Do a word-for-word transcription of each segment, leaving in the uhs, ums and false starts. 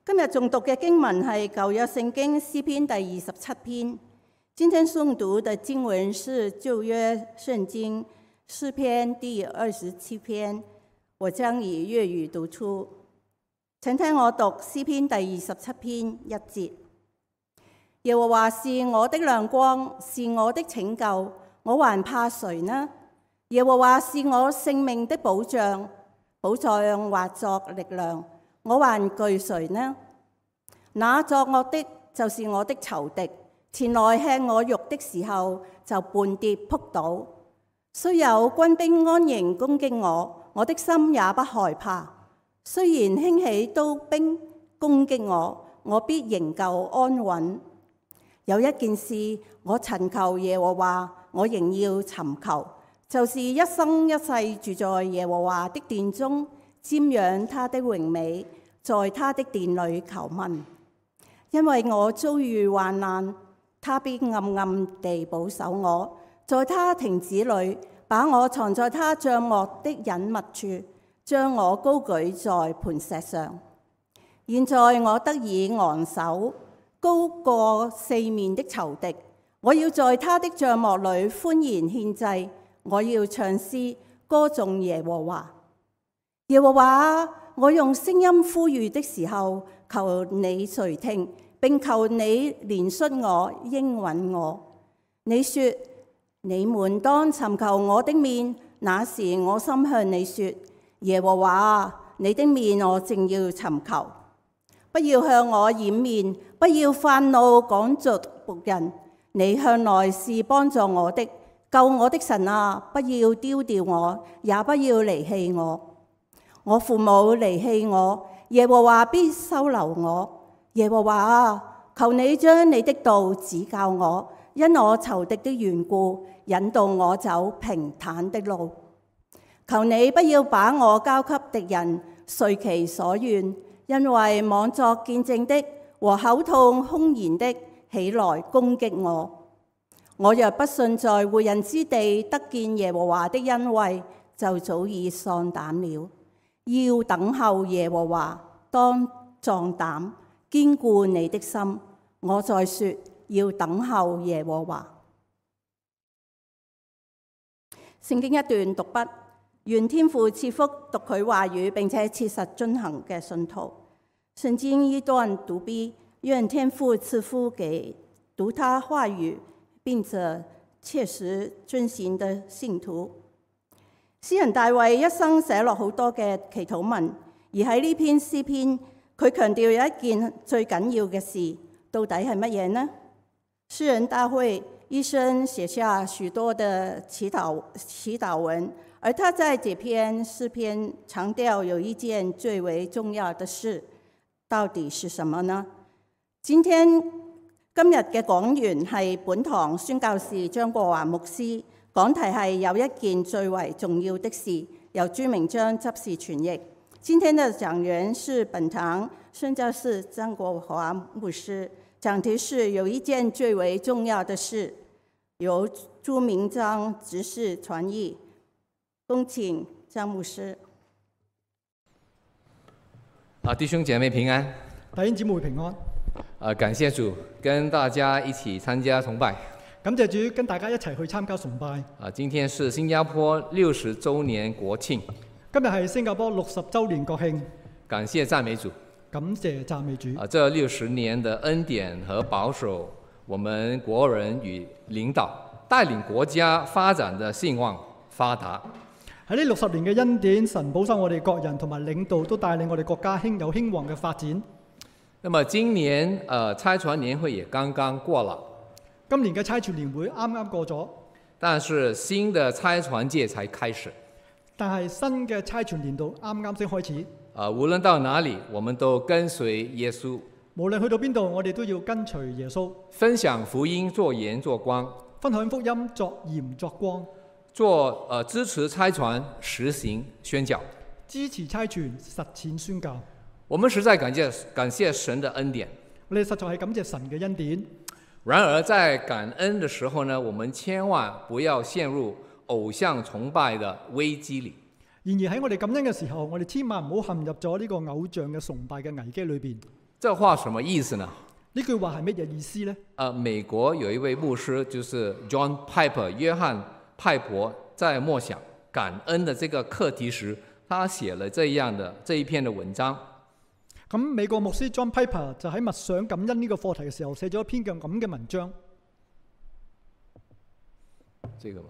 今日誦讀嘅經文係舊約聖經詩篇第二十七篇。今天誦讀的經文是舊約聖經詩篇第二十七篇，我將以粵語讀出。請聽我讀詩篇第二十七篇一節。耶和華是我的亮光，是我的拯救，我還怕誰呢？耶和華是我性命的保障，保障或作力量，我還懼誰呢？那作惡的，就是我的仇敵，前來吃我肉的時候，就絆跌仆倒。雖有軍兵安營攻擊我，我的心也不害怕。雖然興起刀兵攻擊我，我必仍舊安穩。有一件事我尋求耶和華，我仍要尋求，就是一生一世住在耶和華的殿中，瞻仰他的榮美，在他的殿裏求問。因為我遭遇患難，他必暗暗地保守我，在他亭子裏把我藏在他帳幕的隱密處，將我高舉在磐石上。現在我得以昂首，高過四面的仇敵。我要在他的帳幕裏歡然獻祭，我要唱詩歌頌耶和華。耶和華，我用聲音呼籲的時候，求你垂聽，並求你憐恤我，應允我。你說，你們當尋求我的面，那時我心向你說，耶和華，你的面我正要尋求。不要向我掩面，不要發怒趕逐僕人。你向來是幫助我的，救我的神啊！不要丟掉我，也不要離棄我。我父母離棄我，耶和華必收留我。耶和華啊，求你將你的道指教我，因我仇敵的緣故，引導我走平坦的路。求你不要把我交給敵人，隨其所願，因為妄作見證的和口吐兇言的起來攻擊我。我若不信在活人之地得見耶和華的恩惠，就早已喪膽了。要等候耶和華，當壯膽，堅固你的心。我再說，要等候耶和華。聖經一段讀畢，願天父賜福讀佢話語並且切實遵行嘅信徒。聖經一段讀畢，願天父賜福給讀他話語並且切實遵行的信徒。詩人大衛一生寫落好多嘅祈禱文，而喺呢篇詩篇，佢強調有一件最緊要嘅事，到底係乜嘢呢？詩人大衛一生寫下許多的祈禱祈禱文，而他在這篇詩篇強調有一件最為重要的事，到底是什麼呢？今天今日嘅講員係本堂宣教士張國華牧師，講題係有一件最為重要的事，由朱明章執事傳譯。今天的講員是本堂宣教士張國華牧師，講題是有一件最為重要的事，由朱明章執事傳譯。恭請張牧師。 啊，弟兄姐妹平安， 弟兄姊妹平安。 啊，感謝主，跟大家一起參加崇拜。 感謝主，跟大家一齊去參加崇拜。 啊，今天是新加坡六十週年國慶。 今日係新加坡六十週年國慶。 感謝讚美主。 感謝讚美主。 啊，這六十年的恩典和保守，我們國人與領導，帶領國家發展的興旺發達。 喺呢六十年嘅恩典，神保守我哋國人同埋領導都帶領我哋國家興有興旺嘅發展。 那麼今年呃差傳年會也剛剛過了， 今年嘅差傳年會啱啱過咗， 但是新的差傳屆才開始。 但係新嘅差傳年度啱啱先開始。 啊，無論到哪裡，我們都跟隨耶穌。 無論去到邊度，我哋都要跟隨耶穌。 分享福音，做鹽做光。 分享福音，作鹽作光。 做呃支持差傳，實行宣教。 支持差傳，實踐宣教。 我們實在感謝感謝神的恩典。 我哋實在係感謝神嘅恩典。 然而在感恩的時候呢，我們千萬不要陷入偶像崇拜的危機裡。 然而喺我哋感恩嘅時候，我哋千萬唔好陷入咗呢個偶像嘅崇拜嘅危機裏邊。 這話什麼意思呢？ 呢句話係乜嘢意思呢？ 呃，美國有一位牧師，就是 John Piper 約翰派伯，在默想感恩的這個課題時，他寫了這樣的這一篇的文章。 咁美國牧師 John Piper 就喺默想感恩呢個課題嘅時候，寫咗一篇咁咁嘅文章。 這個嗎？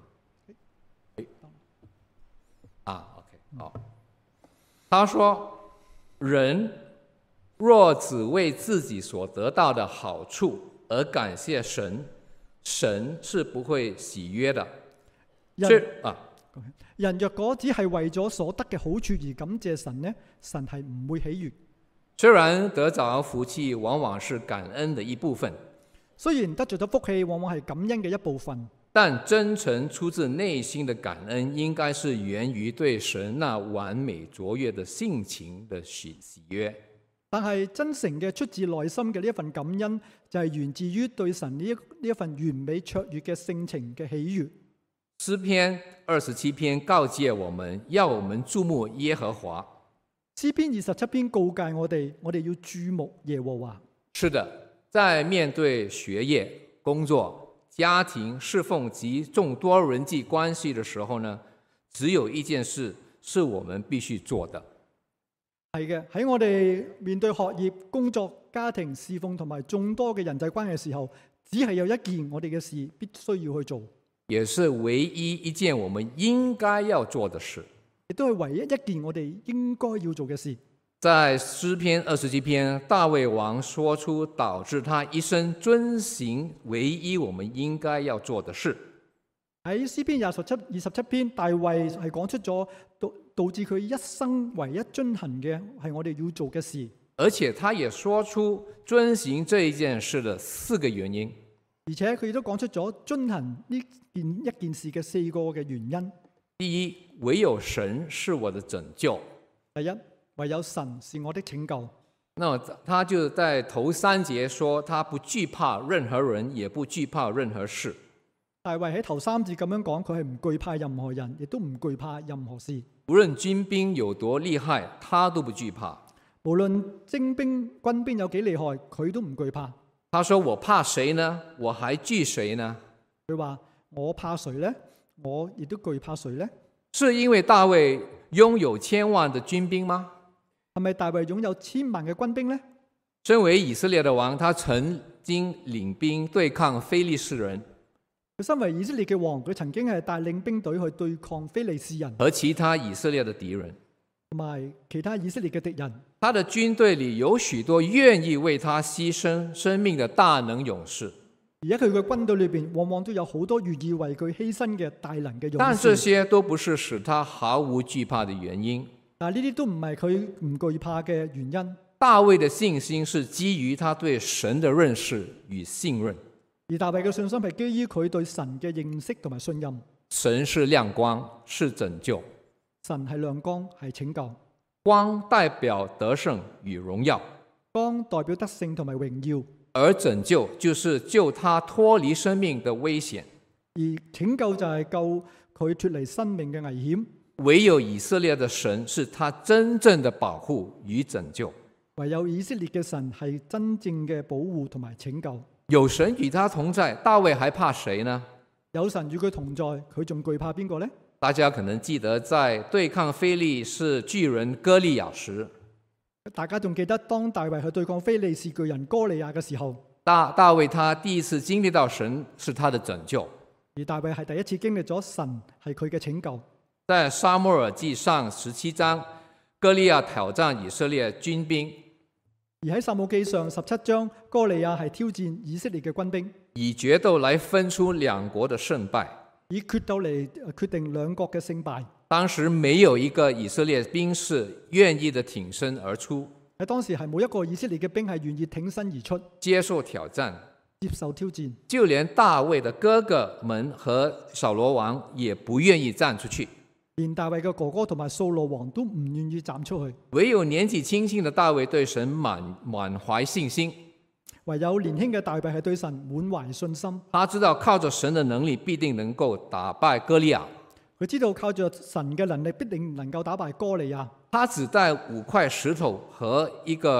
啊 ，OK， 好。他說：人若只為自己所得到的好處而感謝神，神是不會喜悅的。 人啊， 人若果只係為咗所得嘅好處而感謝神呢，神係唔會喜悅。 雖然得着福氣往往是感恩的一部分， 雖然得着咗福氣往往係感恩嘅一部分， 但真誠出自內心的感恩，應該是源於對神那完美卓越的性情的喜喜悅。 但係真誠嘅出自內心嘅呢一份感恩，就係源自於對神呢一呢一份完美卓越嘅性情嘅喜悅。 詩篇二十七篇告誡我們，要我們注目耶和華。 詩篇二十七篇告誡我哋，我哋要注目耶和華。 是的，在面對學業、工作、家庭、侍奉及眾多人際關係的時候呢，只有一件事是我們必須做的。 係嘅，喺我哋面對學業、工作、家庭、侍奉同埋眾多嘅人際關係嘅時候，只係有一件我哋嘅事必須要去做， 也是唯一一件我們應該要做的事。 亦都係唯一一件我哋應該要做嘅事。 在詩篇二十七篇，大衛王說出導致他一生遵行唯一我們應該要做的事。 喺詩篇二十七二十七篇，大衛係講出咗導導致佢一生唯一遵行嘅係我哋要做嘅事。 而且他也說出遵行這一件事的四個原因。 而且佢亦都講出咗遵行呢件一件事嘅四個嘅原因。 第一，唯有神是我的拯救。 第一，唯有神是我的拯救。 那麼他就在頭三節說，他不懼怕任何人，也不懼怕任何事。 大衛喺頭三節咁樣講，佢係唔懼怕任何人，亦都唔懼怕任何事。 無論軍兵有多厲害，他都不懼怕。 無論精兵軍兵有幾厲害，佢都唔懼怕。 他說：我怕誰呢？我還懼誰呢？ 佢話：我怕誰呢？我亦都懼怕誰呢？ 是因為大衛擁有千萬的軍兵嗎？ 係咪大衛擁有千萬嘅軍兵呢？ 身為以色列的王，他曾經領兵對抗非利士人。 佢身為以色列嘅王，佢曾經係帶領兵隊去對抗非利士人和其他以色列的敵人， 同埋其他以色列嘅敵人。 他的軍隊裏有許多願意為他犧牲生命的大能勇士。 而家佢嘅軍隊裏邊，往往都有好多願意為佢犧牲嘅大能嘅勇士。 但這些都不是使他毫無懼怕的原因。 但係呢啲都唔係佢唔懼怕嘅原因。 大衛的信心是基於他對神的認識與信任。 而大衛嘅信心係基於佢對神嘅認識同埋信任。 神是亮光，是拯救。 神係亮光，係拯救。 光代表得勝與榮耀， 光代表得勝同埋榮耀。 而拯救就是救他脫離生命的危險。 而拯救就係救佢脫離生命嘅危險。 唯有以色列的神是他真正的保護與拯救。 唯有以色列嘅神係真正嘅保護同埋拯救。 有神與他同在，大衛還怕誰呢？ 有神與佢同在，佢仲懼怕邊個呢？ 大家可能記得，在對抗非利士巨人歌利亞時， 大家仲記得當大衛去對抗非利士巨人歌利亞嘅時候， 大大衛他第一次經歷到神是他的拯救。 而大衛係第一次經歷咗神係佢嘅拯救。 在撒母耳記上十七章，歌利亞挑戰以色列軍兵。 而喺撒母記上十七章，歌利亞係挑戰以色列嘅軍兵， 以決鬥來分出兩國的勝敗， 以決鬥嚟決定兩國嘅勝敗。 當時沒有一個以色列兵士願意的挺身而出， 喺當時係冇一個以色列嘅兵係願意挺身而出， 接受挑戰， 接受挑戰。 就連大衛的哥哥們和掃羅王也不願意站出去。 連大衛嘅哥哥同埋掃羅王都唔願意站出去， 唯有年紀輕輕的大衛對神滿滿懷信心。 唯有年輕嘅大衛係對神滿懷信心。 他知道靠着神的能力必定能夠打敗歌利亞。 佢知道靠着神嘅能力必定能夠打敗歌利亞。 他只帶五塊石頭和一個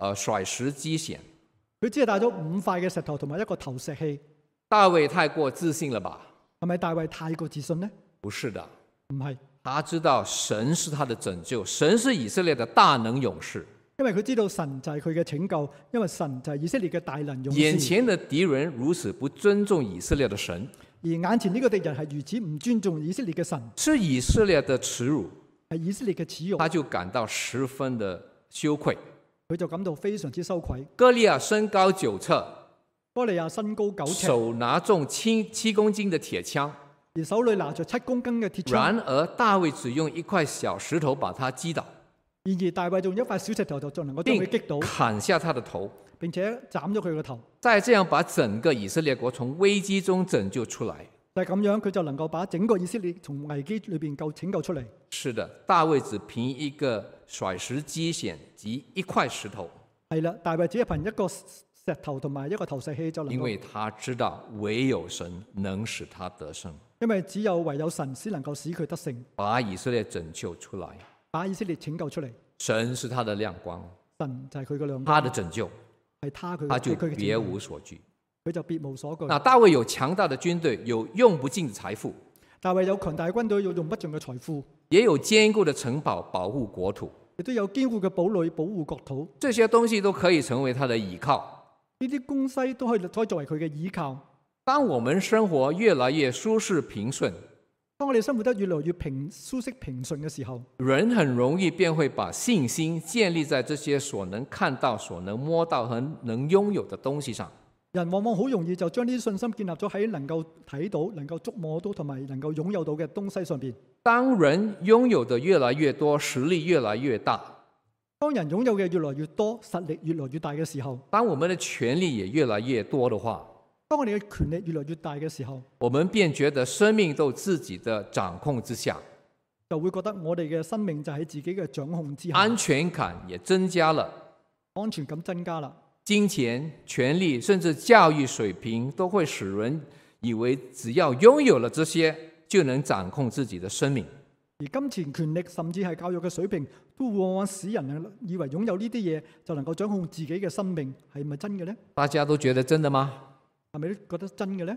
呃甩石機弦。 佢只係帶咗五塊嘅石頭同埋一個投石器。 大衛太過自信了吧？ 係咪大衛太過自信呢？ 不是的， 唔係， 他知道神是他的拯救，神是以色列的大能勇士。 因為佢知道神就係佢嘅拯救，因為神就係以色列嘅大能勇士。 眼前的敵人如此不尊重以色列的神， 而眼前呢個敵人係如此唔尊重以色列嘅神， 是以色列的恥辱， 係以色列嘅恥辱， 他就感到十分的羞愧。 佢就感到非常之羞愧。 歌利亞身高九尺， 歌利亞身高九尺， 手拿重七七公斤的鐵槍， 而手裏拿着七公斤嘅鐵槍。 然而大衛只用一塊小石頭把他擊倒， 然而大衛用一塊小石頭就就能夠將佢擊倒， 砍下他的頭， 並且斬咗佢個頭。 再這樣把整個以色列國從危機中拯救出來。 就係咁樣，佢就能夠把整個以色列從危機裏邊救拯救出嚟。 是的，大衛只憑一個甩石機弦及一塊石頭。 係啦，大衛只係憑一個石頭同埋一個投石器就能夠。 因為他知道唯有神能使他得勝， 因為只有唯有神先能夠使佢得勝， 把以色列拯救出來。 把以色列拯救出嚟。 神是他的亮光， 神就係佢嘅亮光， 他的拯救， 係他佢他就佢嘅別無所懼。 佢就別無所懼。 那大衛有強大的軍隊，有用不盡的財富， 大衛有強大嘅軍隊，有用不盡嘅財富， 也有堅固的城堡保護國土， 亦都有堅固嘅堡壘保護國土。 這些東西都可以成為他的倚靠。 呢啲東西都可以可以作為佢嘅倚靠。 當我們生活越來越舒適平順， 當我哋生活得越來越平舒適平順嘅時候， 人很容易便會把信心建立在這些所能看到、所能摸到和能擁有的東西上。 人往往好容易就將呢啲信心建立咗喺能夠睇到、能夠觸摸到同埋能夠擁有到嘅東西上邊。 當人擁有的越來越多，實力越來越大， 當人擁有嘅越來越多，實力越來越大嘅時候， 當我們的權力也越來越多的話， 當我哋嘅權力越來越大嘅時候， 我們便覺得生命都自己的掌控之下， 就會覺得我哋嘅生命就喺自己嘅掌控之下， 安全感也增加了， 安全感增加啦。 金錢、權力甚至教育水平都會使人以為只要擁有了這些，就能掌控自己的生命。 而金錢、權力甚至係教育嘅水平，都往往使人以為擁有呢啲嘢就能夠掌控自己嘅生命，係咪真嘅呢？ 大家都覺得真的嗎？ 係咪都覺得真嘅呢？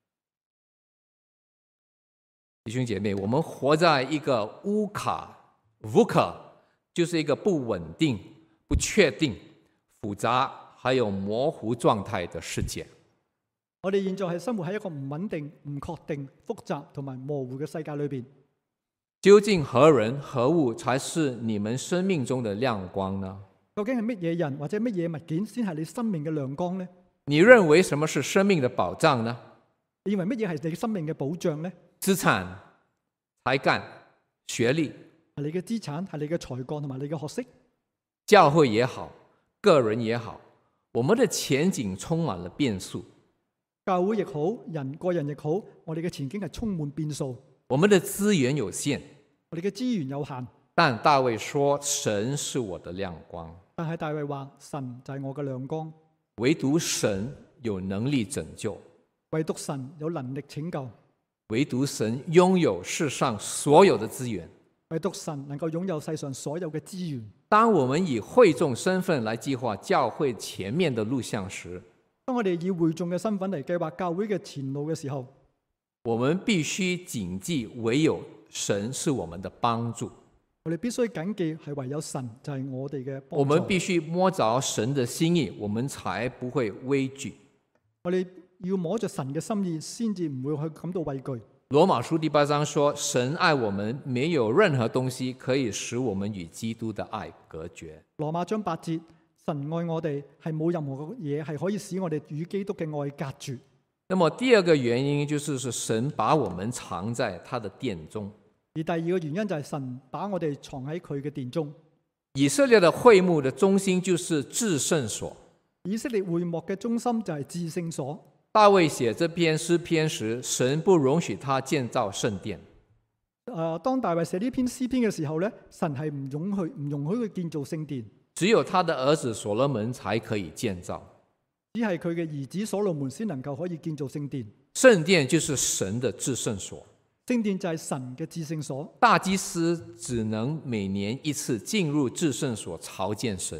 弟兄姐妹，我們活在一個烏卡 V U C A， 就是一個不穩定、不確定、複雜還有模糊狀態的世界。 我哋現在係生活喺一個唔穩定、唔確定、複雜同埋模糊嘅世界裏邊。 究竟何人何物才是你們生命中的亮光呢？ 究竟係乜嘢人或者乜嘢物件先係你生命嘅亮光呢？ 你認為什麼是生命的保障呢？ 你認為乜嘢係你生命嘅保障呢？ 資產、才幹、學歷， 係你嘅資產，係你嘅才幹同埋你嘅學識。 教會也好，個人也好，我們的前景充滿了變數。 教會亦好，人個人亦好，我哋嘅前景係充滿變數。 我們的資源有限， 我哋嘅資源有限。 但大衛說：神是我的亮光。 但係大衛話：神就係我嘅亮光。 唯獨神有能力拯救， 唯獨神有能力拯救， 唯獨神擁有世上所有的資源， 唯獨神能夠擁有世上所有嘅資源。 當我們以會眾身份來計劃教會前面的路向時， 當我哋以會眾嘅身份嚟計劃教會嘅前路嘅時候， 我們必須謹記唯有神是我們的幫助。 我哋必須謹記係唯有神就係我哋嘅幫助。 我們必須摸着神的心意，我們才不會畏懼。 我哋要摸着神嘅心意，先至唔會去感到畏懼。 羅馬書第八章說：神愛我們，沒有任何東西可以使我們與基督的愛隔絕。 羅馬章八節，神愛我哋係冇任何嘅嘢係可以使我哋與基督嘅愛隔絕。 那麼第二個原因就是，是神把我們藏在他的殿中。 而第二個原因就係神把我哋藏喺佢嘅殿中。 以色列的會幕的中心就是至聖所。 以色列會幕嘅中心就係至聖所。 大衛寫這篇詩篇時，神不容許他建造聖殿。 誒，當大衛寫呢篇詩篇嘅時候咧，神係唔容許唔容許佢建造聖殿， 只有他的兒子所羅門才可以建造。 只係佢嘅兒子所羅門先能夠可以建造聖殿。 聖殿就是神的至聖所。 聖殿就係神嘅至聖所。 大祭司只能每年一次進入至聖所朝見神。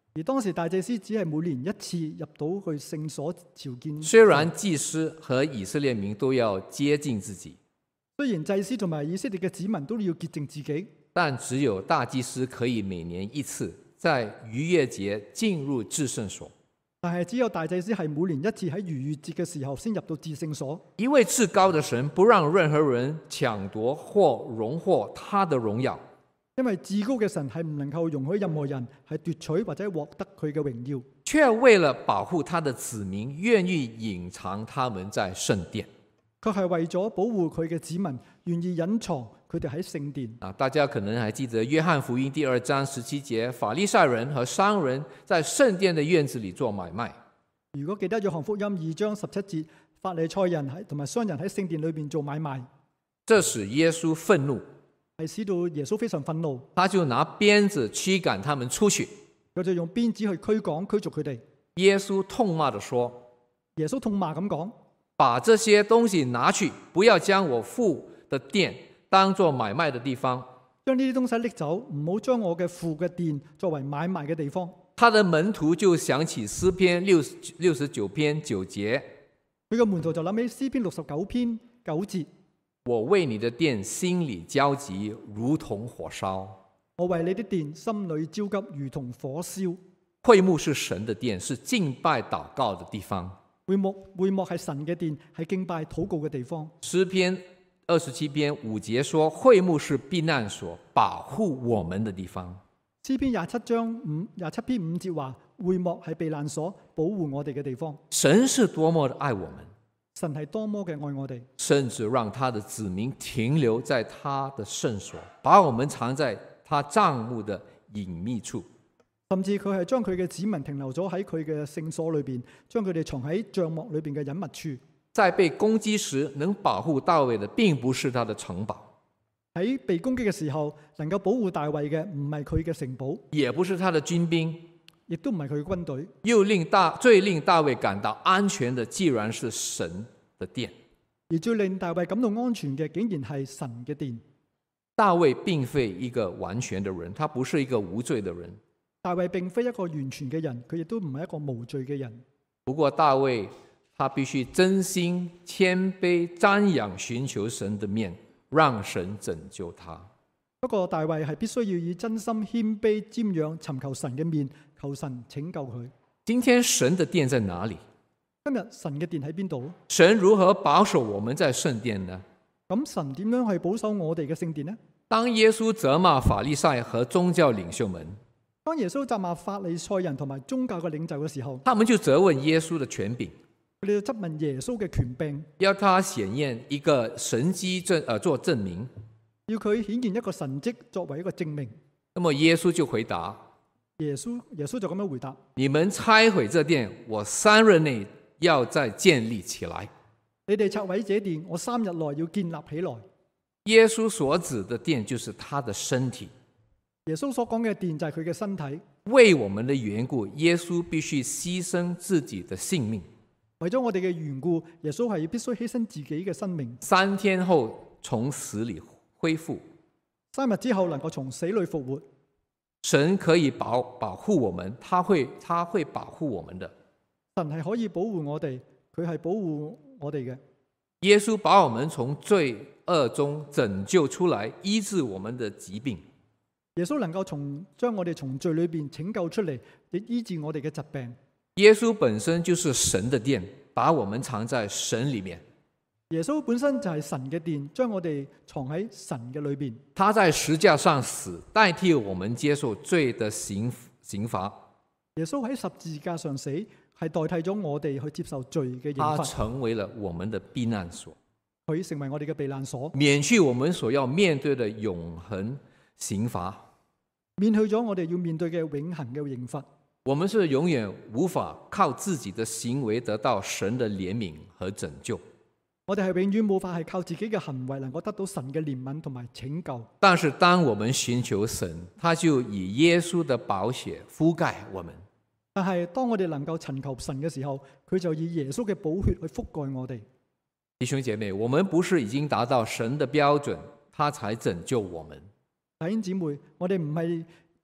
而當時大祭司只係每年一次入到去聖所朝見。 雖然祭司和以色列民都要潔淨自己， 雖然祭司同埋以色列嘅子民都要潔淨自己， 但只有大祭司可以每年一次在逾越節進入至聖所。 但係只有大祭司係每年一次喺逾越節嘅時候先入到至聖所。 一位至高的神不讓任何人搶奪或榮獲他的榮耀， 因為至高嘅神係唔能夠容許任何人係奪取或者獲得佢嘅榮耀， 卻為了保護他的子民，願意隱藏他們在聖殿。 卻係為咗保護佢嘅子民，願意隱藏佢哋喺聖殿。 啊，大家可能還記得約翰福音第二章十七節，法利賽人和商人在聖殿的院子裏做買賣。 如果記得約翰福音二章十七節，法利賽人喺同埋商人喺聖殿裏邊做買賣， 這使耶穌憤怒， 係使到耶穌非常憤怒， 他就拿鞭子驅趕他們出去。 佢就用鞭子去驅趕驅逐佢哋。 耶穌痛罵地說： 耶穌痛罵咁講， 把這些東西拿去，不要將我父的殿當作買賣的地方。 將呢啲東西拎走，唔好將我嘅父嘅殿作為買賣嘅地方。 他的門徒就想起詩篇六六十九篇九節， 佢嘅門徒就諗起詩篇六十九篇九節： 我為你的殿心裏焦急，如同火燒。 我為你的殿心裏焦急，如同火燒。 會幕是神的殿，是敬拜禱告的地方。 會幕會幕係神嘅殿，係敬拜禱告嘅地方。 詩篇二十七篇五節說，會幕是避難所，保護我們的地方。 詩篇廿七章五廿七篇五節話，會幕係避難所，保護我哋嘅地方。 神是多麼的愛我們， 神係多麼嘅愛我哋， 甚至讓他的子民停留在他的聖所，把我們藏在他帳幕的隱秘處。 甚至佢係將佢嘅子民停留咗喺佢嘅聖所裏邊，將佢哋藏喺帳幕裏邊嘅隱密處。 在被攻擊時，能保護大衛的，並不是他的城堡； 喺被攻擊嘅時候，能夠保護大衛嘅，唔係佢嘅城堡， 也不是他的軍兵， 亦都唔係佢嘅軍隊。 又令大最令大衛感到安全的，既然是神的殿。 而最令大衛感到安全嘅，竟然係神嘅殿。 大衛並非一個完全的人，他不是一個無罪的人。 大衛並非一個完全嘅人，佢亦都唔係一個無罪嘅人。 不過大衛他必須真心謙卑瞻仰，尋求神的面，讓神拯救他。 不過大衛係必須要以真心謙卑瞻仰，尋求神嘅面，求神拯救佢。 今天神的殿在哪裡？ 今日神嘅殿喺邊度？ 神如何保守我們在聖殿呢？ 咁神點樣去保守我哋嘅聖殿呢？ 當耶穌責罵法利賽和宗教領袖們， 當耶穌責罵法利賽人同埋宗教嘅領袖嘅時候， 他們就責問耶穌的權柄， 佢哋就質問耶穌嘅權柄， 要他顯現一個神蹟證，呃，做證明， 要佢顯現一個神蹟作為一個證明。 那麼耶穌就回答， 耶穌耶穌就咁樣回答： 你們拆毀這殿，我三日內要再建立起來。 你哋拆毀這殿，我三日內要建立起來。 耶穌所指的殿就是他的身體。 耶穌所講嘅殿就係佢嘅身體。 為我們的緣故，耶穌必須犧牲自己的性命。 為咗我哋嘅緣故，耶穌係必須犧牲自己嘅生命。 三天後從死裏恢復。 三日之後能夠從死裏復活。 神可以保保護我們，他會他會保護我們的。 神係可以保護我哋，佢係保護我哋嘅。 耶穌把我們從罪惡中拯救出來，醫治我們的疾病。 耶穌能夠從將我哋從罪裏邊拯救出嚟，亦醫治我哋嘅疾病。 耶穌本身就是神的殿，把我們藏在神裏面。 耶穌本身就係神嘅殿，將我哋藏喺神嘅裏邊。 他在十架上死，代替我們接受罪的刑刑罰。 耶穌喺十字架上死，係代替咗我哋去接受罪嘅刑他罰。 成為了我們的避難所， 佢成為我哋嘅避難所， 免去我們所要面對的永恆刑罰。 免去咗我哋要面對嘅永恆嘅刑罰。 我們是永遠無法靠自己的行為得到神的憐憫和拯救。 我哋係永遠冇法係靠自己嘅行為能夠得到神嘅憐憫同埋拯救。 但是當我們尋求神，他就以耶穌的寶血覆蓋我們。 但係當我哋能夠尋求神嘅時候，佢就以耶穌嘅寶血去覆蓋我哋。 弟兄姐妹，我們不是已經達到神的標準，他才拯救我們。 弟兄姊妹，我哋唔係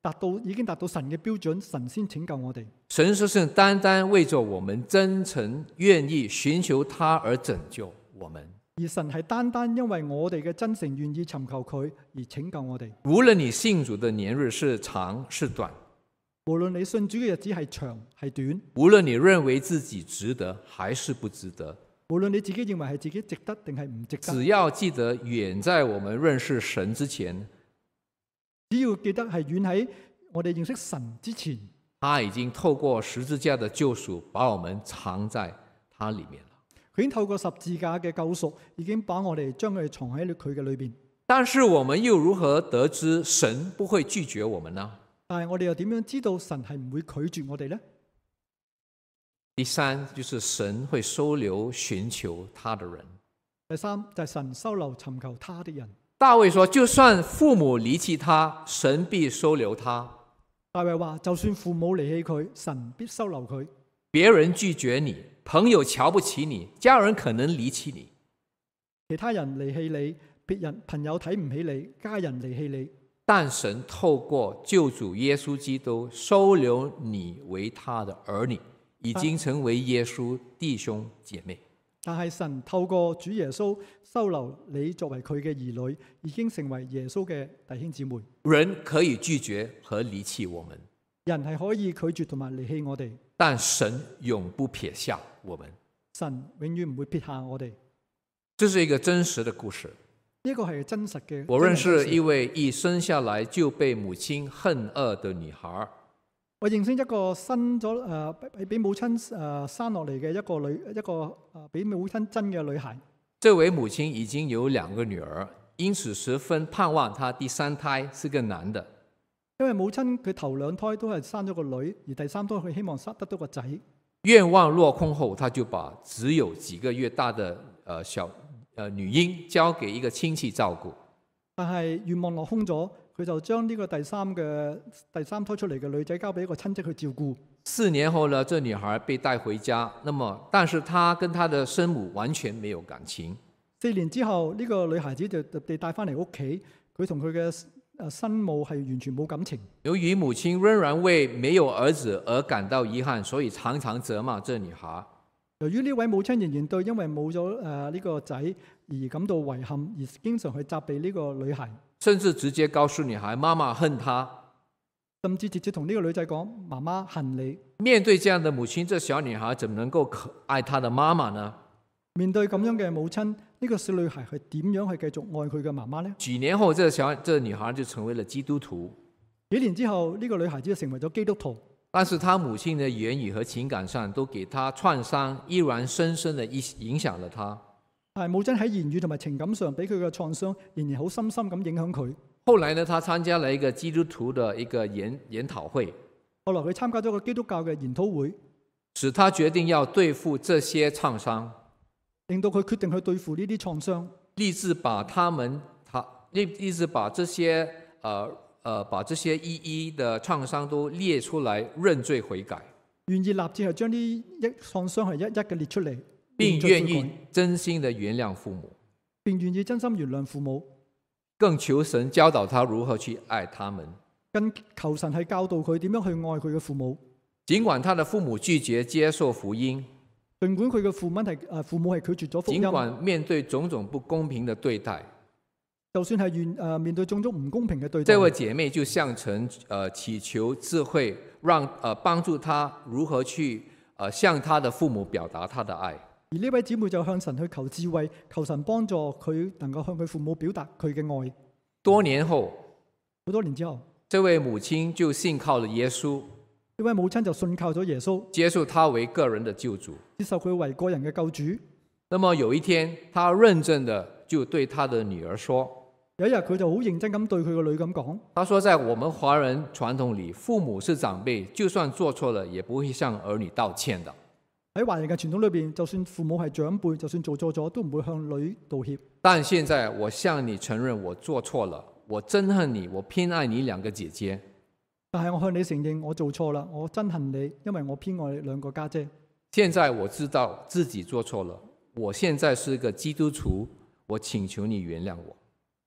達到已經達到神嘅標準，神先拯救我哋。 神是是單單為着我們真誠願意尋求他而拯救我們。 而神係單單因為我哋嘅真誠願意尋求佢而拯救我哋。 無論你信主的年日是長是短， 無論你信主嘅日子係長係短， 無論你認為自己值得還是不值得， 無論你自己認為係自己值得定係唔值得， 只要記得遠在我們認識神之前， 只要記得係遠喺我哋認識神之前， 他已經透過十字架的救贖把我們藏在他裡面了。 佢已經透過十字架嘅救贖，已經把我哋將佢藏喺佢嘅裏邊。 但是我們又如何得知神不會拒絕我們呢？ 但係我哋又點樣知道神係唔會拒絕我哋呢？ 第三就是神會收留尋求他的人。 第三就係神收留尋求他的人。 大衛說，就算父母離棄他，神必收留他。 大衛話，就算父母離棄佢，神必收留佢。 別人拒絕你，朋友瞧不起你，家人可能離棄你， 其他人離棄你，別人朋友睇唔起你，家人離棄你， 但神透過救主耶穌基督收留你為他的兒女，已經成為耶穌弟兄姐妹。 但係神透過主耶穌收留你作為佢嘅兒女，已經成為耶穌嘅弟兄姊妹。 人可以拒絕和離棄我們， 人係可以拒絕同埋離棄我哋， 但神永不撇下我們。 神永遠唔會撇下我哋。 這是一個真實的故事。 呢個係真實嘅。 我認識一位一生下來就被母親恨惡的女孩。 我認識一個生咗誒俾母親誒生落嚟嘅一個女一個誒俾母親憎嘅女孩。 這位母親已經有兩個女兒，因此十分盼望她第三胎是個男的。 因為母親佢頭兩胎都係生咗個女，而第三胎佢希望生得到個仔。 願望落空後，他就把只有幾個月大的呃小呃女嬰交給一個親戚照顧。 但係願望落空咗，佢就將呢個第三嘅第三胎出嚟嘅女仔交俾一個親戚去照顧。 四年後呢，這女孩被帶回家，那麼但是她跟她的生母完全沒有感情。 四年之後，呢、這個女孩子就被帶翻嚟屋企，佢同佢嘅誒生母係完全冇感情。 由於母親仍然為沒有兒子而感到遺憾，所以常常責罵這女孩。 由於呢位母親仍然對因為冇咗誒呢個仔而感到遺憾，而經常去責備呢個女孩， 甚至直接告訴女孩媽媽恨她， 甚至直接同呢個女仔講媽媽恨你。 面對這樣的母親，這小女孩怎麼能夠可愛她的媽媽呢？ 面對咁樣嘅母親，呢、這個小女孩係點樣去繼續愛佢嘅媽媽呢？ 幾年後，這小這女孩就成為了基督徒。 幾年之後，呢、這個女孩子就成為咗基督徒。 但是她母親的言語和情感上都給她創傷，依然深深地影響了她。 但係母親喺言語同埋情感上俾佢嘅創傷，仍然好深深咁影響佢。 後來呢，她參加了一個基督徒的一個研研討會。 後來佢參加咗個基督教嘅研討會， 使她決定要對付這些創傷， 令到佢決定去對付呢啲創傷， 立志把他們，他立立志把這些，呃呃，把這些一一的創傷都列出來認罪悔改， 願意立志係將呢一創傷係一一嘅列出嚟， 並願意真心的原諒父母， 並願意真心原諒父母， 更求神教導他如何去愛他們， 更求神係教導佢點樣去愛佢嘅父母。 儘管他的父母拒絕接受福音， 儘管佢嘅父母係誒父母係拒絕咗福音， 儘管面對種種不公平的對待， 就算係願誒面對種種唔公平嘅對待， 這位姐妹就向神誒祈求智慧，讓誒幫助她如何去誒向她的父母表達她的愛。 而呢位姊妹就向神去求智慧，求神幫助佢能夠向佢父母表達佢嘅愛。 多年後， 好多年之後， 這位母親就信靠了耶穌， 呢位母親就信靠咗耶穌， 接受他為個人的救主， 接受佢為個人嘅救主。 那麼有一天，他認真的就對他的女兒說， 有一日佢就好認真咁對佢個女咁講， 他說在我們華人傳統裏，父母是長輩，就算做錯了也不會向兒女道歉的。 喺華人嘅傳統裏邊，就算父母係長輩，就算做錯咗都唔會向女道歉。 但現在我向你承認我做錯了，我憎恨你，我偏愛你兩個姐姐。 但係我向你承認我做錯啦，我憎恨你，因為我偏愛你兩個家姐。 現在我知道自己做錯了，我現在是個基督徒，我請求你原諒我。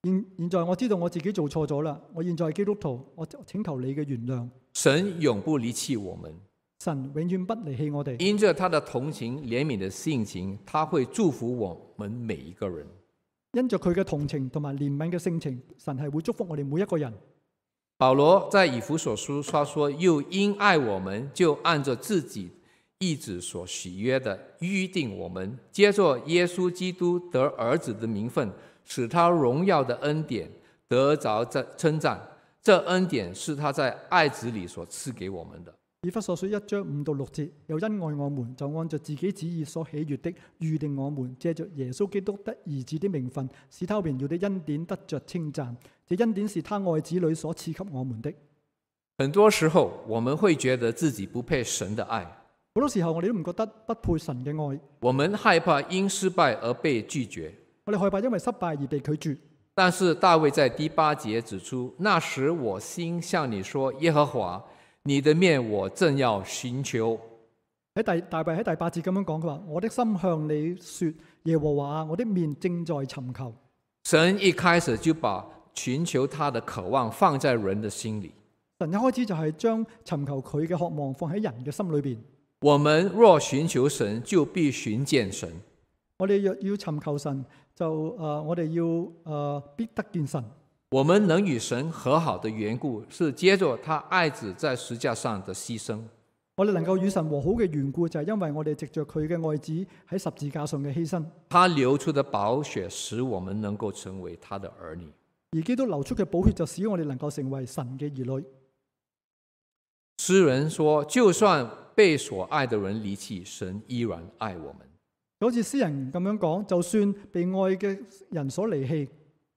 現現在我知道我自己做錯咗啦，我現在係基督徒，我請求你嘅原諒。 神永不離棄我們， 神永遠不離棄我哋， 因着他的同情憐憫的性情，他會祝福我們每一個人。 因着佢嘅同情同埋憐憫嘅性情，神係會祝福我哋每一個人。 保羅在以弗所書他說，又因愛我們，就按着自己意旨所許約的預定我們，借着耶穌基督得兒子的名分，使他榮耀的恩典得着稱讚。這恩典是他在愛子裏所賜給我們的。 以弗所書一章五到六節，又因愛我們，就按着自己旨意所喜悅的預定我們，借着耶穌基督得兒子的名分，使他榮耀的恩典得着稱讚。這恩典是他愛子裏所賜給我們的。 很多時候我們會覺得自己不配神的愛， 好多時候我哋都唔覺得不配神嘅愛， 我們害怕因失敗而被拒絕， 我哋害怕因為失敗而被拒絕。 但是大衛在第八節指出，那時我心向你說，耶和華，你的面我正要尋求。 喺第大衛喺第八節咁樣講，佢話：我的心向你說，耶和華，我的面正在尋求。 神一開始就把尋求他的渴望放在人的心裏。 神一開始就係將尋求佢嘅渴望放喺人嘅心裏邊。 我們若尋求神，就必尋見神。 我哋若要尋求神，就誒、呃，我哋要誒、呃、必得見神。 我們能與神和好的緣故，是借着他愛子在十字架上的犧牲。 我哋能夠與神和好嘅緣故，就係因為我哋藉着佢嘅愛子喺十字架上嘅犧牲。 他流出的寶血，使我們能夠成為他的兒女。 而基督流出嘅寶血，就使我哋能夠成為神嘅兒女。 詩人說，就算被所愛的人離棄，神依然愛我們。 好似詩人咁樣講，就算被愛嘅人所離棄，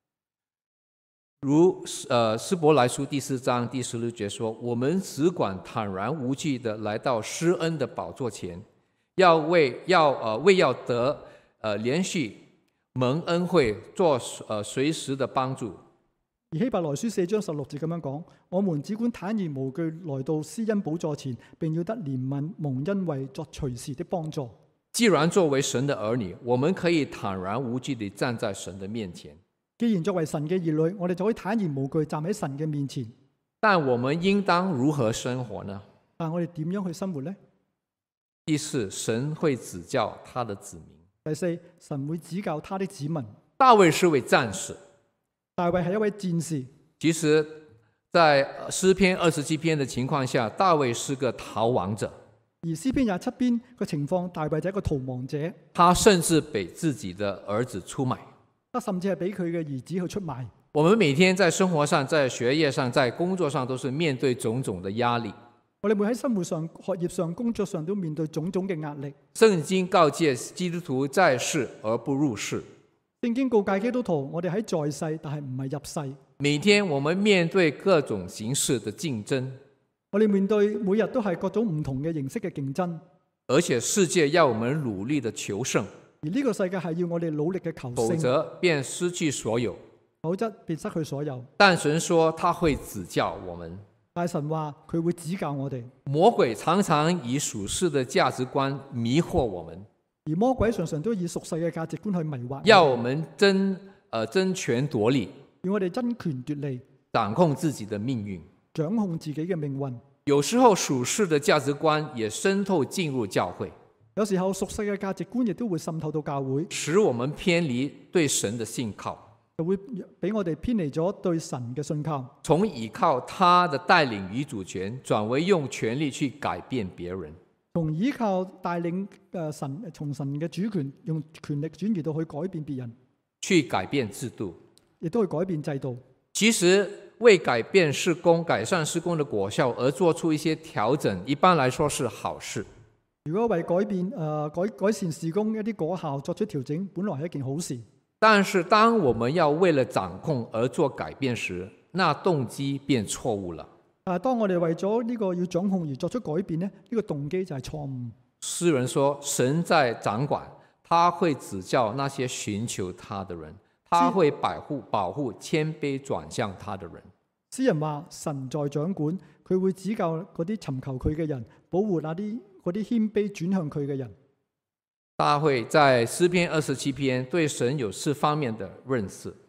如呃希伯來書第四章第十六節說，我們只管坦然無懼地來到施恩的寶座前，要為要呃為要得呃連續蒙恩惠，做呃隨時的幫助。 而希伯來書四章十六節咁樣講，我們只管坦然無懼來到施恩寶座前，並要得憐憫蒙恩惠，作隨時的幫助。 既然作為神的兒女，我們可以坦然無懼地站在神的面前。 既然作為神嘅兒女，我哋就可以坦然無懼站喺神嘅面前。 但我們應當如何生活呢？ 但我哋點樣去生活呢？ 第四，神會指教他的子民。 第四，神會指教他的子民。 大衛是位戰士， 大衛係一位戰士。 其實，在詩篇二十七篇的情況下，大衛是個逃亡者。 而詩篇廿七篇嘅情況，大衛就係一個逃亡者。 他甚至被自己的兒子出賣。 他甚至係俾佢嘅兒子去出賣。 我們每天在生活上、在學業上、在工作上，都是面對種種的壓力。 我哋每喺生活上、學業上、工作上都面對種種嘅壓力。 聖經告誡基督徒在世而不入世。 聖經告誡基督徒，我哋喺在世，但係唔係入世。 每天我們面對各種形式的競爭。 我哋面對每日都係各種唔同嘅形式嘅競爭， 而且世界要我們努力的求勝， 而呢個世界係要我哋努力嘅求勝， 否則便失去所有， 否則便失去所有。 但神說他會指教我們， 但神話佢會指教我哋。 魔鬼常常以屬世的價值觀迷惑我們， 而魔鬼常常都以屬世嘅價值觀去迷惑我們， 要我們爭呃爭權奪利， 要我哋爭權奪利， 掌控自己的命運。 掌控自己嘅命運。 有時候屬世的價值觀也滲透進入教會， 有時候屬世嘅價值觀亦都會滲透到教會， 使我們偏離對神的信靠， 就會俾我哋偏離咗對神嘅信靠， 從依靠他的帶領與主權，轉為用權力去改變別人， 從依靠帶領誒神，從神嘅主權用權力轉移到去改變別人， 去改變制度， 亦都去改變制度。 其實為改變事工、改善事工的果效而做出一些調整，一般來說是好事。 如果為改變誒、呃、改改善事工一啲果效作出調整，本來係一件好事。但是當我們要為了掌控而做改變時，那動機便錯誤了。 但係當我哋為咗呢個要掌控而作出改變呢，呢、呢個動機就係錯誤。 詩人說：神在掌管，他會指教那些尋求他的人，他會保護保護謙卑轉向他的人。 詩人話：神在掌管，佢會指教嗰啲尋求佢嘅人，保護那啲嗰啲謙卑轉向佢嘅人。 大衛在詩篇二十七篇對神有四方面的認識。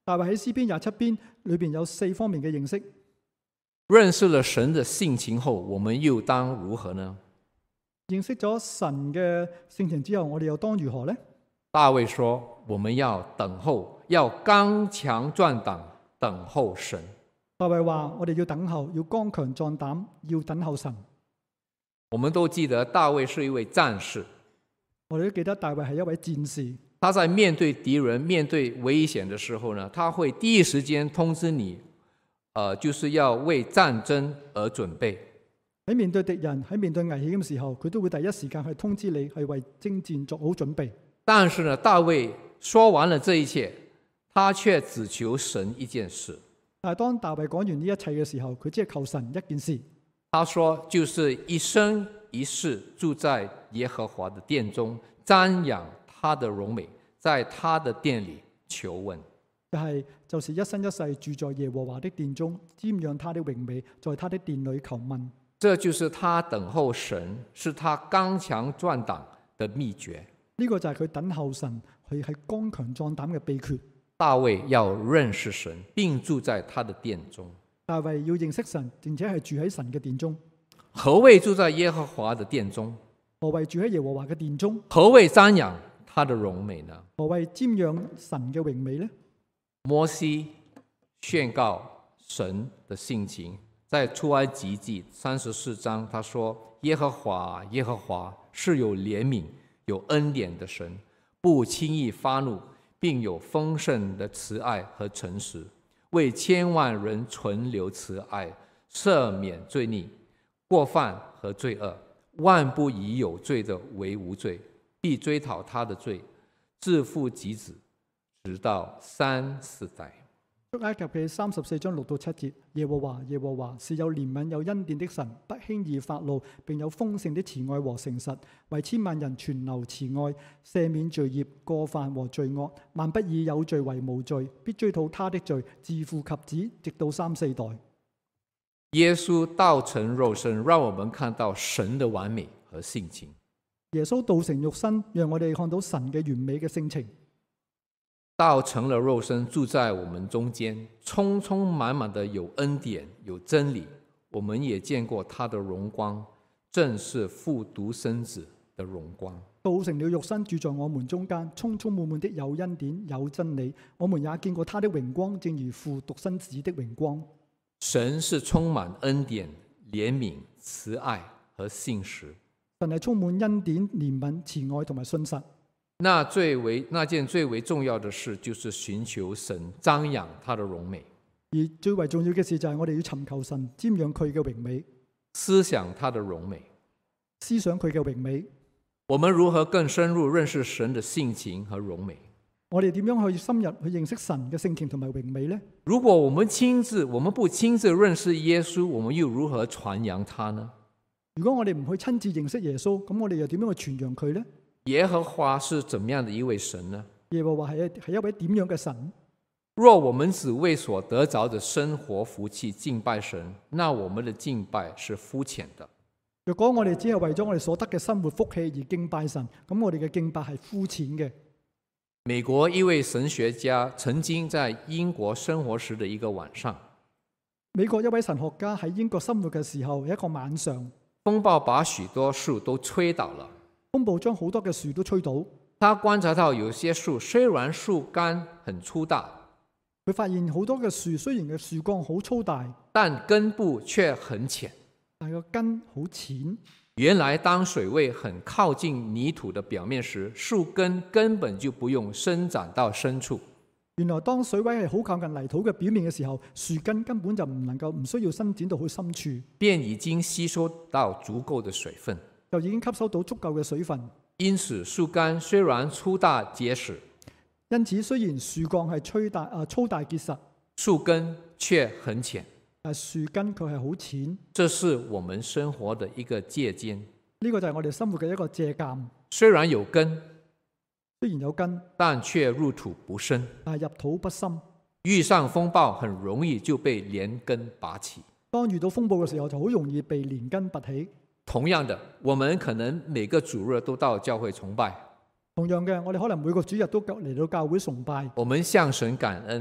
大衛喺詩篇廿七篇裏邊有四方面嘅認識。 認識了神的性情後，我們又當如何呢？ 認識咗神嘅性情之後，我哋又當如何呢？ 大衛說：我們要等候，要剛強壯膽，等候神。 大衛話：我哋要等候，要剛強壯膽，要等候神。 我們都記得大衛是一位戰士， 我哋都記得大衛係一位戰士。 他在面對敵人、面對危險的時候呢，他會第一時間通知你，呃，就是要為戰爭而準備。 喺面對敵人、喺面對危險嘅時候，佢都會第一時間去通知你，係為征戰作好準備。 但是呢，大衛說完了這一切，他卻只求神一件事。 但係當大衛講完呢一切嘅時候，佢只係求神一件事。 他說：就是一生一世住在耶和華的殿中，瞻仰他的榮美，在他的殿裏求問。 就係就是一生一世住在耶和華的殿中，瞻仰他的榮美，在他的殿裏求問。 這就是他等候神，是他剛強壯膽的秘訣。 呢個就係佢等候神，佢係剛強壯膽嘅秘訣。 大衛要認識神，並住在他的殿中。 大衛要認識神，並且係住喺神嘅殿中。 何謂住在耶和華的殿中？ 何謂住喺耶和華嘅殿中？ 何謂瞻仰他的榮美呢？ 何謂瞻仰神嘅榮美呢？ 摩西宣告神的性情，在出埃及記三十四章，他說：耶和華耶和華是有憐憫、有恩典的神，不輕易發怒，並有豐盛的慈愛和誠實，為千萬人存留慈愛，赦免罪孽、過犯和罪惡，萬不以有罪的為無罪，必追討他的罪，自父及子，直到三四代。 出埃及記三十四章六到七節，耶和華耶和華是有憐憫有恩典的神，不輕易發怒，並有豐盛的慈愛和誠實，為千萬人存留慈愛，赦免罪孽、過犯和罪惡，萬不以有罪為無罪，必追討他的罪，自父及子，直到三四代。 耶穌道成肉身，讓我們看到神的完美和性情。 耶穌道成肉身，讓我哋看到神嘅完美嘅性情。 道成了肉身，住在我們中間，充充滿滿的有恩典，有真理。我們也見過他的榮光，正是父獨生子的榮光。 道成了肉身，住在我們中間，充充滿滿的有恩典，有真理。我們也見過他的榮光，正如父獨生子的榮光。 神是充滿恩典、憐憫、慈愛和信實。 神係充滿恩典、憐憫、慈愛同埋信實。 那最為那件最為重要的事，就是尋求神，瞻仰他的榮美。 而最為重要嘅事就係我哋要尋求神，瞻仰佢嘅榮美， 思想他的榮美， 思想佢嘅榮美。 我們如何更深入認識神的性情和榮美？ 我哋點樣去深入去認識神嘅性情同埋榮美呢？ 如果我們親自，我們不親自認識耶穌，我們又如何傳揚他呢？ 如果我哋唔去親自認識耶穌，咁我哋又點樣去傳揚佢呢？ 耶和華是怎麼樣的一位神呢？ 耶和華係係一位點樣嘅神？ 若我們只為所得着的生活福氣敬拜神，那我們的敬拜是膚淺的。 若果我哋只係為咗我哋所得嘅生活福氣而敬拜神，咁我哋嘅敬拜係膚淺嘅。 美國一位神學家曾經在英國生活時的一個晚上， 美國一位神學家喺英國生活嘅時候，一個晚上， 風暴把許多樹都吹倒了。 風暴將好多嘅樹都吹倒。 他觀察到有些樹雖然樹幹很粗大， 佢發現好多嘅樹雖然嘅樹幹好粗大， 但根部卻很淺， 但係個根好淺。 原來當水位很靠近泥土的表面時，樹根根本就不用伸展到深處。 原來當水位係好靠近泥土嘅表面嘅時候，樹根根本就唔能夠唔需要伸展到去深處， 便已經吸收到足夠的水分， 就已經吸收到足夠嘅水分。 因此樹幹雖然粗大結實， 因此雖然樹幹係粗大啊粗大結實， 樹根卻很淺。 但樹根佢係好淺。 這是我們生活的一個借鑒。 呢個就係我哋生活嘅一個借鑒。 雖然有根， 雖然有根， 但卻入土不深， 但係入土不深。 遇上風暴很容易就被連根拔起。 當遇到風暴嘅時候，就好容易被連根拔起。 同樣的，我們可能每個主日都到教會崇拜。 同樣嘅，我哋可能每個主日都嚟到教會崇拜。 我們向神感恩，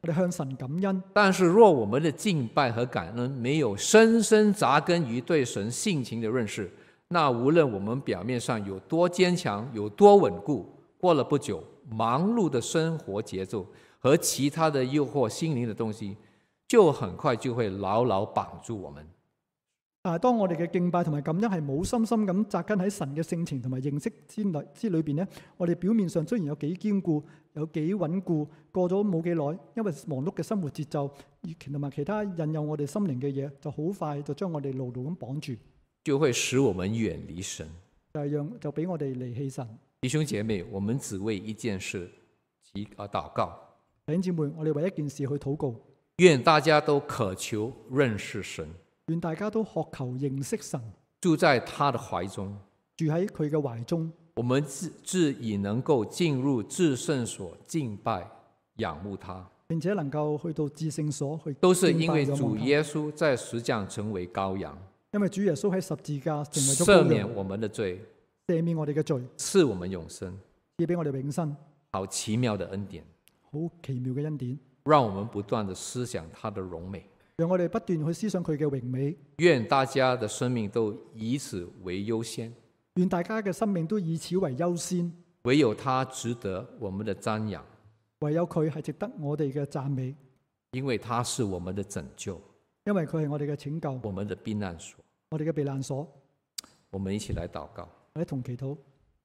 我哋向神感恩。 但是若我们的敬拜和感恩没有深深扎根于对神性情的认识，那无论我们表面上有多坚强，有多稳固，过了不久，忙碌的生活节奏和其他的诱惑心靈的東西，就很快就會牢牢綁住我們。 但係當我哋嘅敬拜同埋感恩係冇深深咁扎根喺神嘅性情同埋認識之內之裏邊咧，我哋表面上雖然有幾堅固，有幾穩固，過咗冇幾耐，因為忙碌嘅生活節奏同埋其他引誘我哋心靈嘅嘢，就好快就將我哋牢牢咁綁住， 就會使我們遠離神。 就係讓就俾我哋離棄神。 弟兄姐妹，我們只為一件事祈啊禱告。 弟兄姊妹，我哋為一件事去禱告， 願大家都渴求認識神， 願大家都渴求認識神， 住在他的懷中， 住喺佢嘅懷中。 我們自自已能夠進入至聖所敬拜仰慕他， 並且能夠去到至聖所去敬拜仰慕他， 都是因為主耶穌在十字架成為羔羊， 因為主耶穌喺十字架成為咗赦免我們的罪， 赦免我哋嘅罪， 賜我們永生， 賜俾我哋永生。 好奇妙的恩典， 好奇妙嘅恩典， 讓我們不斷的思想他的榮美， 讓我哋不斷去思想佢嘅榮美。 願大家的生命都以此為優先， 願大家嘅生命都以此為優先。 唯有他值得我們的瞻仰， 唯有佢係值得我哋嘅讚美， 因為他是我們的拯救， 因為佢係我哋嘅拯救， 我們的避難所。 我哋嘅避難所。 我們一起來禱告。 我哋一同祈禱。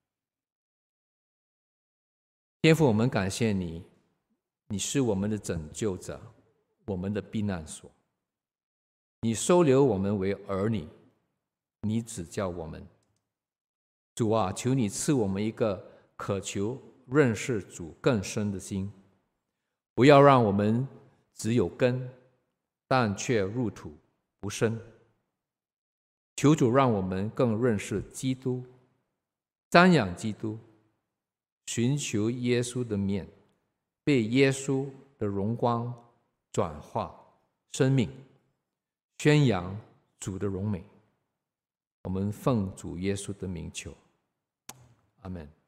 天父，我們感謝你，你是我們的拯救者，我們的避難所。你收留我們為兒女，你指教我們。主啊，求你賜我們一個渴求認識主更深的心，不要讓我們只有根，但卻入土不深。求主讓我們更認識基督，瞻仰基督，尋求耶穌的面，被耶穌的榮光轉化生命，宣揚主的榮美。我們奉主耶穌的名求，阿們。